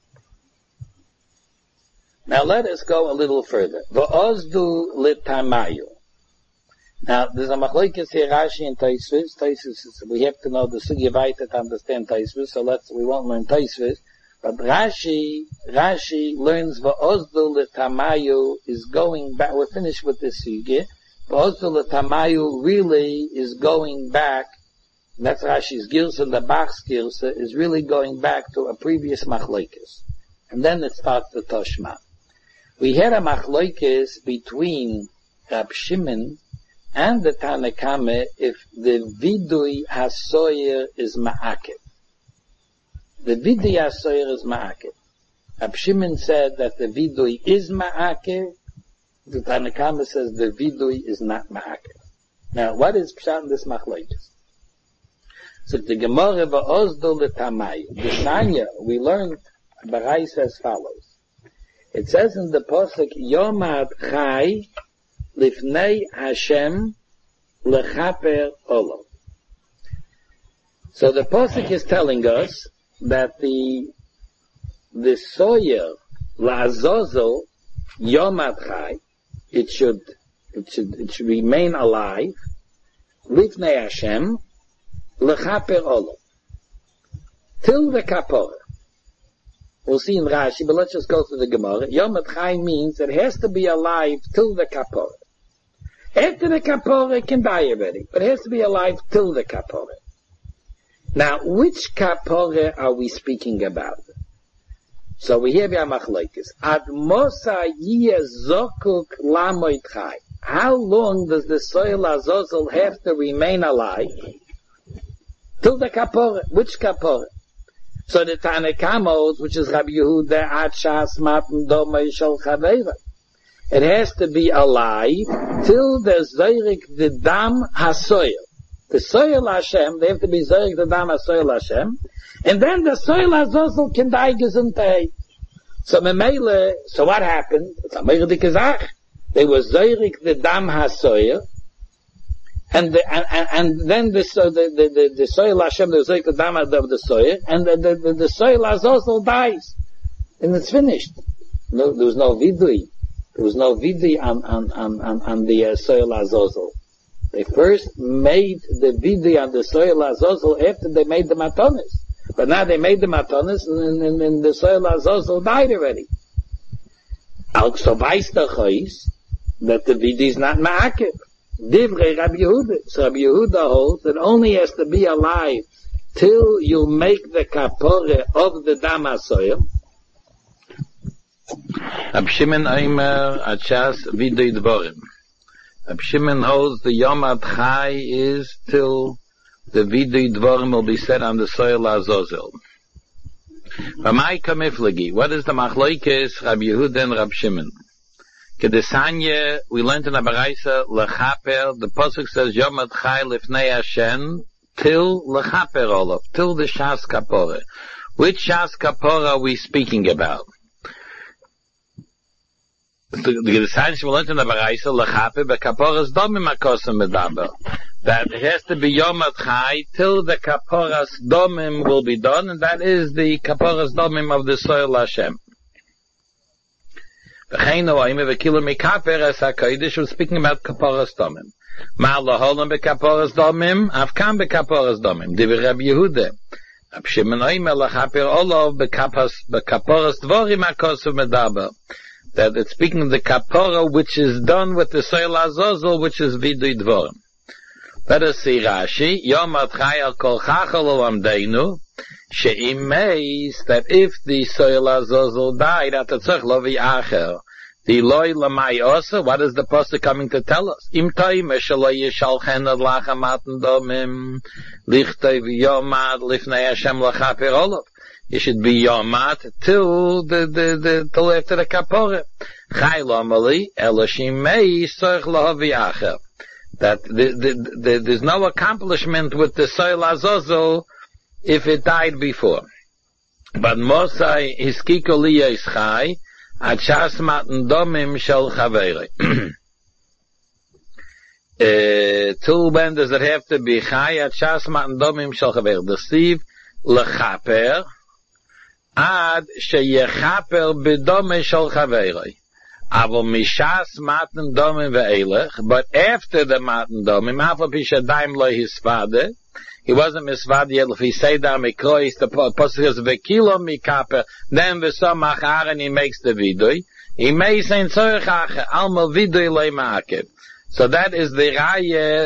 Now let us go a little further. V'ozdu litamayu. Now there's a machlokes here, Rashi and Tosfos. Tosfos, we have to know the sugya weiter to understand Tosfos, so we won't learn Tosfos. But Rashi learns v'ozdu litamayu is going back. We're finished with this sugya. V'ozdu litamayu really is going back. That's Rashi's Girsa. The Bach's Girsa is really going back to a previous machlokes, and then it starts the Toshma. We had a machlokes between Rab Shimon and the Tanakame if the vidui hasoyer is ma'akev. The vidui hasoyer is ma'akev. Rab Shimon said that the vidui is ma'akev. The Tanakame says the vidui is not ma'akev. Now, what is pshat in this machlokes? So the Gemara va'ozdo l'tamay. The Sanya, we learned Barais as follows. It says in the Pasuk, Yomad Chai Lifnei Hashem Lechaper Olav. So the Pasuk is telling us that the soyer La'azozel Yomad Chai, it should remain alive, Lifnei Hashem Lechaper Olav, till the Kapora. We'll see in Rashi, but let's just go through the Gemara. Yom Chai means it has to be alive till the Kapora. After the Kapora, it can die already, but it has to be alive till the Kapora. Now, which Kapora are we speaking about? So we have Yamachlekes. Ad Mosa Yeh Zokuk Lamoid Chai. How long does the soil Azazel have to remain alive? Till the Kapora. Which Kapora? So the Tanakamos, which is Rabbi Yehuda, Atshas, Matan, Domei, Shal Chaveva. It has to be alive till the Zayrik, the Dam HaSoyer. The Soyer Hashem, they have to be Zayrik, the Dam HaSoyer Hashem. And then the Soyer Azazel can die gesundheit. So Memele, so what happened? It's a Meir Dikazach. They were Zayrik, the Dam HaSoyer. And then the soil Hashem, the Zayik the Dam of the soil, and the soil Azazel dies, and it's finished. No, there was no vidui. There was no vidui on the soil Azazel. They first made the vidui on the soil Azazel after they made the matonis. But now they made the matonis, and the soil Azazel died already. Also, weiß der Chois that the vidui is not ma'akev. Divrei Rabbi Yehuda. So Rabbi Yehuda holds that only has to be alive till you make the kapore of the Dam HaSoyer. Rab Shimon Aimer Achas Vidui Dvorim. Rab Shimon holds the Yom Ad Chai is till the Vidui Dvorim will be set on the soil Azazel. Ramai Kamiflagi. What is the Machlokes Rabbi Yehuda and Rab Shimon? Kedesanya, we learned in Abaraisa, Lechaper, the Pasuk says, Yom Ad Chai Lifnei Hashem, till Lechaper Olav, till the Shas Kapora. Which Shas Kapora are we speaking about? The Kedesanya, we learned in Abaraisa, Lechaper, but Kaporas Domim Akosim Medaber. That it has to be Yom Ad Chai, till the Kaporas Domim will be done, and that is the Kaporas Domim of the soil Hashem. We're speaking about kaporas domim. Ma'ala holam bekaporas domim, afkam bekaporas domim. Divrei Rabbi Yehuda. Rab Shimon oimer lachaper olav bekaporas dvorim akosu medaber. That it's speaking of the kapora which is done with the soil azazel, which is vidui dvorim. Let us see Rashi. Yom Ad Chai al kol chachal olamdeinu. She'im meis, that if the soil azazel died at the tzach lo v'acher, the loy lamai osa, what is the pasuk coming to tell us? Im toime shelo yishalchen ad lachamaten domim, lichtoi v'yomad lifnei Hashem lachaper olav. It should be yomad till till after the kapore. Chai lomali, eloshim meis tzach lo v'acher. That there's no accomplishment with the soil azazel if it died before. But Mosai hiskiko liya ischai, Achas matan domim shel chaveri. Till when does it have to be chayat shas matan domim shel chaver? The Steve lechaper ad sheyechaper bedome shel chaveroi. Aval mishas matan domim ve'elech, but after the matan domim, afal pishadaim lo hisvade, he wasn't misvade yet. If he say down mikrois, the pasuk is vekilo mikaper, then v'som achar, and he makes the vidui. He may say tzorech acher alma vidui lo ma'akev. So that is the raya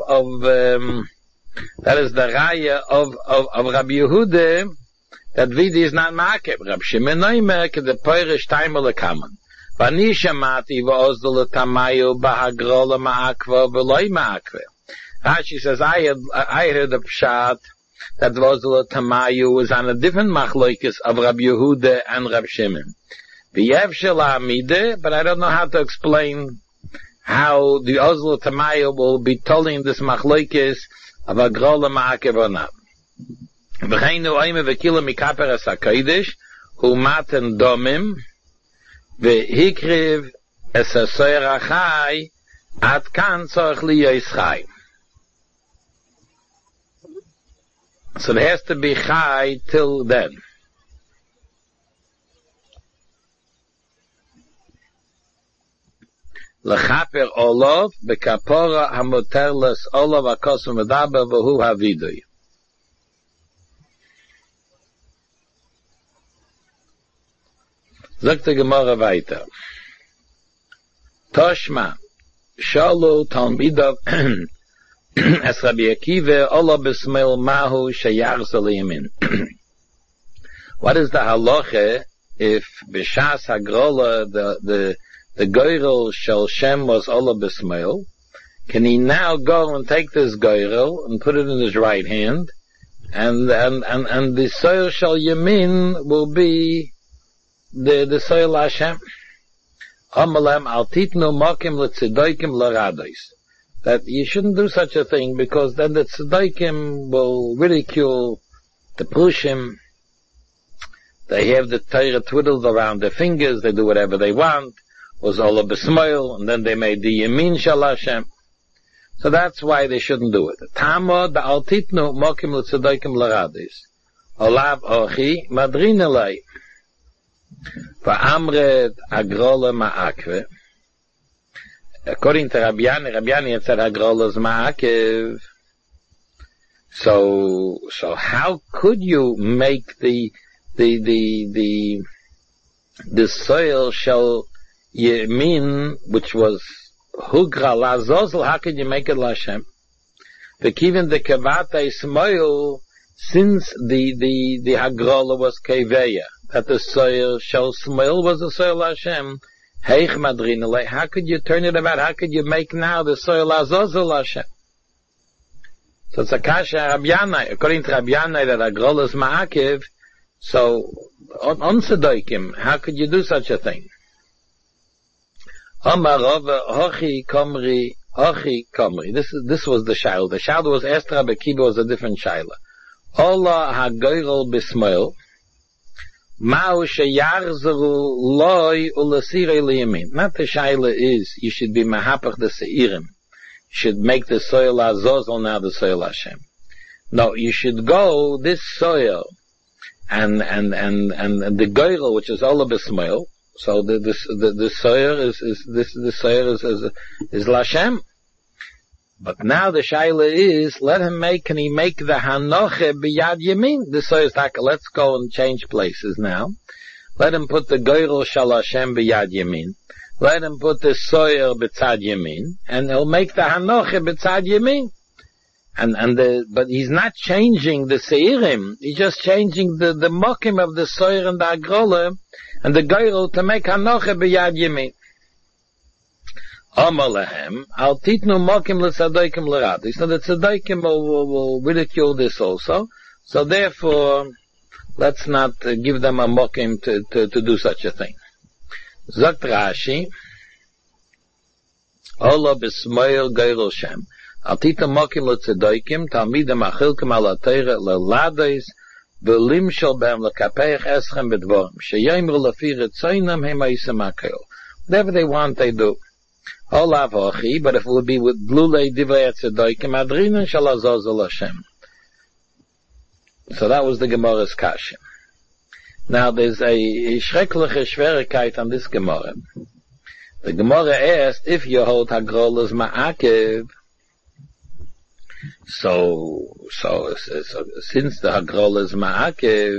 of Rabbi Yehuda, that vidi is not ma'akev. Rab Shimon Oimer ke the poirish taimer lekaman. Vani shamati v'ozdol tamayu b'hagrola ma'akva v'loi ma'akva. Rashi says, I heard the pshat that v'ozdol tamayu was on a different machlokes of Rabbi Yehuda and Rab Shimon. V'yev shel ha'amide, but I don't know how to explain how the ozdol tamayu will be telling this machlokes of hagrola ma'akva or not. V'cheinu oime v'kila mikaper as ha'kodesh hu matan domim V'hikriv es hasoyer achai ad kan tzorech liyos chai. So it has to be chai till then. Lechaper olov bekapora hamoterles olov akosum medaber v'hu havidui. Sagt die Gemara weiter. Toshma, Shalu Talmidov, es Rabbi Akiva, Ola Bismail Mahu Shayar Salimin. What is the halacha if Bishas Hagrola, the Goyrel Shel Shem was Ola Bismail? Can he now go and take this Goyrel and put it in his right hand, and the Soil Shel Yamin will be the soil Hashem. Amalem al titnu mokim l'tzedokim l'rados. That you shouldn't do such a thing, because then the tzedokim will ridicule the prushim. They have the Torah twiddled around their fingers, they do whatever they want, was all a besmoil, and then they made the yamin shel Hashem. So that's why they shouldn't do it. Tamo da al titnu mokim l'tzedokim l'rados. Olav ochi madrin elai. Va'amred agrola ma'akve. According to Rabbi Yanni had said agrola is ma'akev. So how could you make the soil shel yemin, which was hugra lazozel, how could you make it l'Hashem? V'kiven the kavata ismoil, since the hagrola was keveya, that the soil shel smoil was the soil Hashem, heich madrinale, how could you turn it about? How could you make now the soil azozel Hashem? So it's a kasha Rabbi Yanai, according to Rabbi Yanai, that hagrola is ma'akev. So on Sedoikim, how could you do such a thing? Omar Rava hochi komri. This was the shaila. The shaila was Esther Rabbi Akiva was a different shaila. Ola hagoyrel bismoil. Ma'u sheyarzeru loy ulasirei liyamin. Not the shaila is you should be mahapach the seirim. You should make the soil azozel now the soil Hashem. No, you should go this soil and the goyrel, which is all of bismoil. So the soil is Lashem. But now the shaila is, can he make the hanoche biyad yamin? The soil is like, let's go and change places now. Let him put the goyrel shel Hashem biyad yamin. Let him put the soil b'tzad yamin, and he'll make the hanoche b'tzad yamin. But he's not changing the seirim. He's just changing the mokim of the soil and the agrola and the goyrel to make hanoche biyad yamin. Amalehem, al titnu mokim l'tzadokim l'radis. So the tzadokim will ridicule this also. So therefore, let's not give them a mokim to do such a thing. Zakt Rashi, Ola b'smoil goyrel shem. Al titnu mokim l'tzadokim, talmidem achilkim ala teire l'ladis, v'lim shel b'hem l'kapeich eschem b'dvorim, sheyemru l'fi ritzoinam hem ha'isem ha'kel. Whatever they want, they do. Olav Hochi, but if it would be with Blulei Divrei Tzedokim Adrinan Shel Azazel Hashem. So that was the Gemara's kasha. Now there's a schreckliche Schwierigkeit on this Gemara. The Gemara asked if you hold Hagrolas Ma'akev. So since the Hagrola is Ma'akev,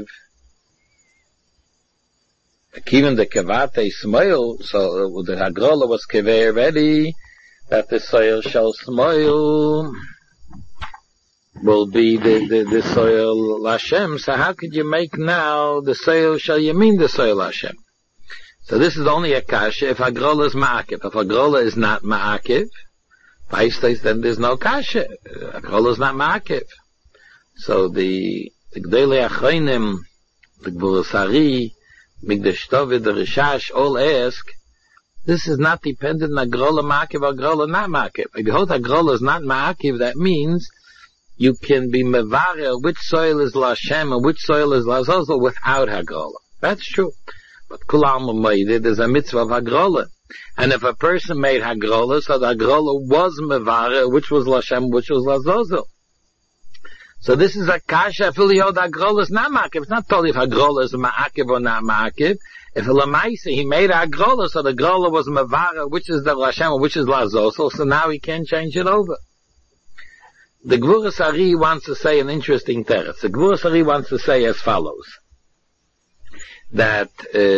even the Kevate Smoil, so the Hagrola was Keveh ready, that the soil shall Smoil will be the soil Lashem. So how could you make now the soil shall you mean the soil Lashem? So this is only a kasha if Hagrola is Ma'akev. If Hagrola is not Ma'akev, then there's no kasha. Hagrola is not Ma'akev. So the Gdolei Achronim, the Gvuras Ari, Migdash Tov, the Rishash, all ask, this is not dependent on Hagrola Ma'akev or Hagrola not Ma'akev. If you hold Hagrola is not Ma'akev, that means you can be mevarer which soil is Lashem and which soil is Lazazel without Hagrola. That's true. But Kulam Umayid, there's a mitzvah of Hagrola. And if a person made Hagrola, so the Hagrola was mevarer, which was Lashem, which was Lazazel. So this is a kasha, Filiyod Hagrola is not Ma'akev. It's not told if Hagrola is Ma'akev or not Ma'akev. If Lamaisa, he made Hagrola, so the Hagrola was mevarer, which is the Lashem, which is Lazazel, so now he can't change it over. The Gvuras Ari wants to say an interesting teretz. The Gvuras Ari wants to say as follows, that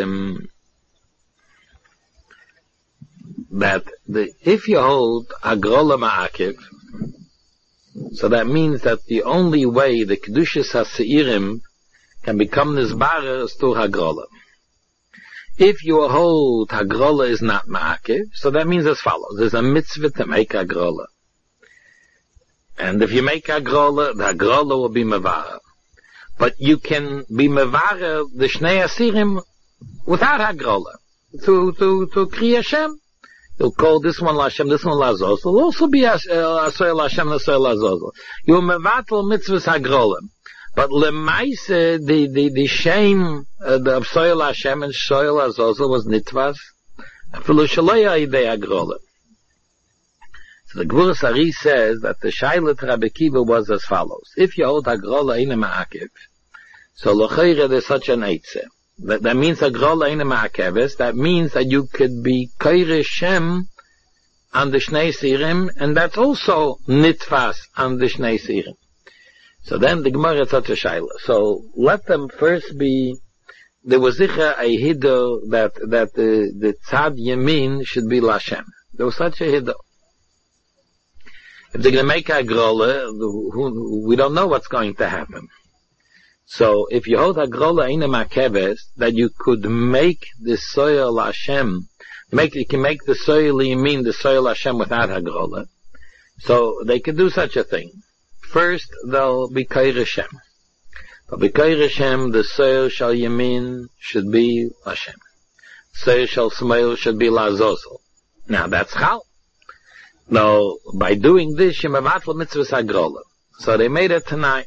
if you hold Hagrola Ma'akev, so that means that the only way the Kedushas HaSeirim can become Nizbarer is through Hagrola. If you hold Hagrola is not Ma'akev, so that means as follows. There's a mitzvah to make Hagrola. And if you make Hagrola, the Hagrola will be Mevara. But you can be Mevara the Shnei Asirim without Hagrola. To Kriya Hashem. You'll call this one Lashem, this one Lazazel. It'll also be Asoy Lashem, Asoy Lazazel. You'll Mevatel Mitzvahs Hagrola. But Lemaise, the shame of Asoy Lashem and Asoy Lazazel was Nitvas. Afilu Shaloya Idei Hagrola. So the Gvuras Ari says that the Shailat Rabbi Kiva was as follows. If you hold Hagrola Eine Ma'akev, so Locheire there's such an Eitze. That means Hagrola Eine Ma'akeves, that means that you could be Kaire Shem on the Shnei Sirim, and that's also Nitfas on the Shnei Sirim. So then the Gemara is such a Shaila. So let them first be, there was sicher a Hiddo that the Tzad Yemin should be Lashem. There was such a Hiddo. If they're going to make Hagrola, we don't know what's going to happen. So if you hold Hagrola in a Makeves, that you could make the soil Hashem, you can make the soil Yamin, the soil Hashem without Hagrola. So they could do such a thing. First, they'll be Kair Hashem. But be Kair Hashem, the soil shall Yamin should be Hashem. Soil shall Smail should be Lazazel. Now that's Chal. Now, by doing this, you mevatel mitzvahs Hagrola. So they made it tonight.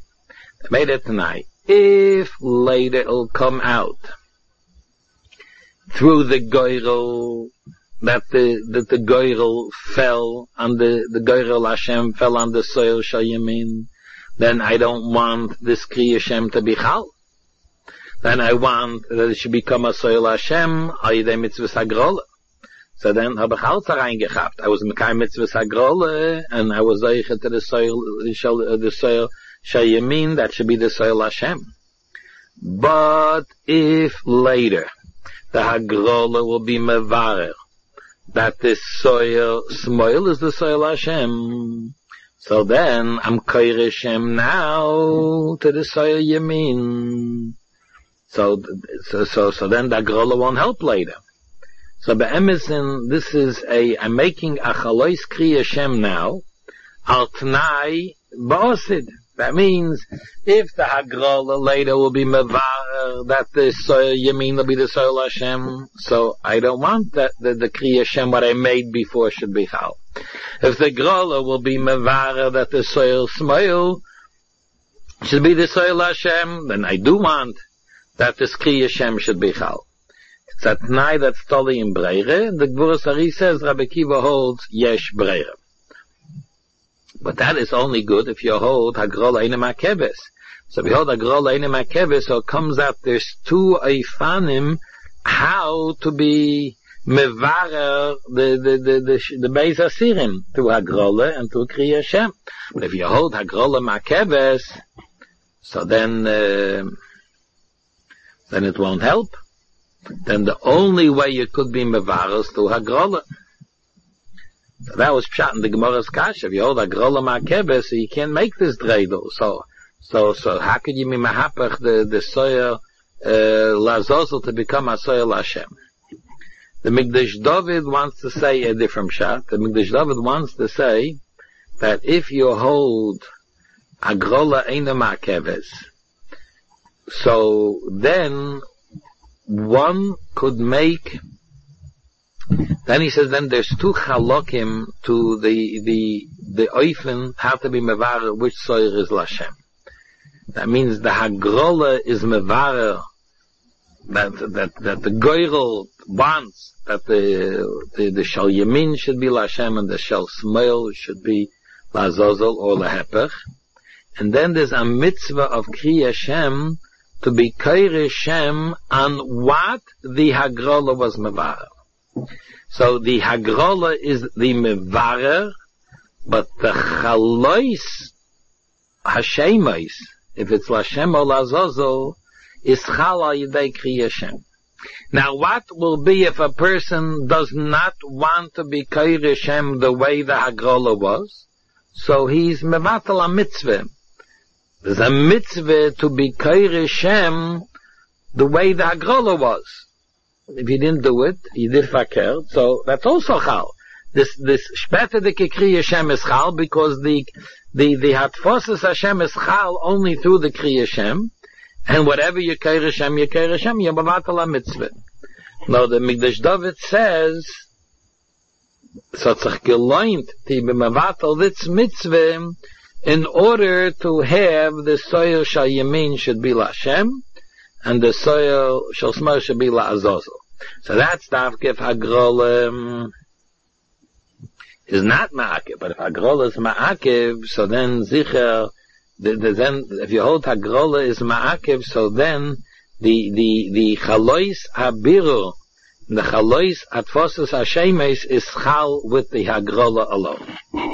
If later it'll come out through the goyrel that the goyrel fell on the goyrel Hashem fell on the soil Shayamin, then I don't want this Kriya Hashem to be Chal. Then I want that it should become a soil Hashem, Ayidei mitzvahs Hagrola. So then habe ich Halter reingehabt. I was Mekai Mitzvahs Hagrola, and I was Zeiche to the soil Shayamin, that should be the soil Hashem. But if later the Hagrola will be Mevarer, that this soil Smoil is the soil Hashem, so then I'm Kair Hashem now to the soil Yamin. So then the Hagrola won't help later. So be'emesin, this is I'm making a chalois Kriya Hashem now, al t'nai ba'osid. That means, if the Hagrola later will be mevar, that the soil Yamin will be the soil Hashem, so I don't want that the Kriya Hashem, what I made before, should be chal. If the Hagrola will be mevar, that the soil Smoil should be the soil Hashem, then I do want that this Kriya Hashem should be chal. It's a t'nai that's totally in breire, and the Gvuras Ari says Rabbi Kiva holds yesh breire. But that is only good if you hold hagrola eine makebes. So if you hold hagrola eine makebes, so it comes out there's two eifanim how to be mevarer the beis asirim, to hagrola and to kriya Hashem. But if you hold hagrola makebes, so then it won't help. Then the only way you could be mevarer is to hagrola. So that was pshat in the Gemara's kasha. If you hold hagrola makebes, so you can't make this dreidel. So how could you be mahapach the soyer lazozel to become a soyer Hashem? The Mikdash David wants to say a different pshat. The Mikdash David wants to say that if you hold hagrola eina makebes, so then one could make. Then he says, then there's two chalokim to the oifen how to be mevarer which soyer is Lashem. That means the hagrola is mevarer that the goyrel wants that the shal yamin should be Lashem and the shal smail should be lazozel or lahepech. And then there's a mitzvah of Kriya Hashem to be kair Hashem on what the hagrola was mevarer. So the hagrola is the mevarer, but the chalois hashemais, if it's Lashem or Lazozo, is chala yidei Kriya Hashem. Now what will be if a person does not want to be kair Hashem the way the hagrola was? So he's mevatel a mitzvah. There's a mitzvah to be kair Hashem the way the hagrola was. If you didn't do it, you did fakir, so that's also chal. This shpete de Kriya Hashem is chal because the hatfosas Hashem is chal only through the Kriya Hashem, and whatever you kair Hashem, you're mevatel a mitzvah. Now the Mikdash David says, so it's geloint to be mevatel this mitzvah in order to have the soyer shal yamin should be Lashem, and the soyer shal smail should be la'azozel. So that's if hagrola is not ma'akev, but if hagrola is ma'akev, so then zicher, then if you hold hagrola is ma'akev, so then the chalois habiru, the chalois atfosas hashemes is chal with the hagrola alone.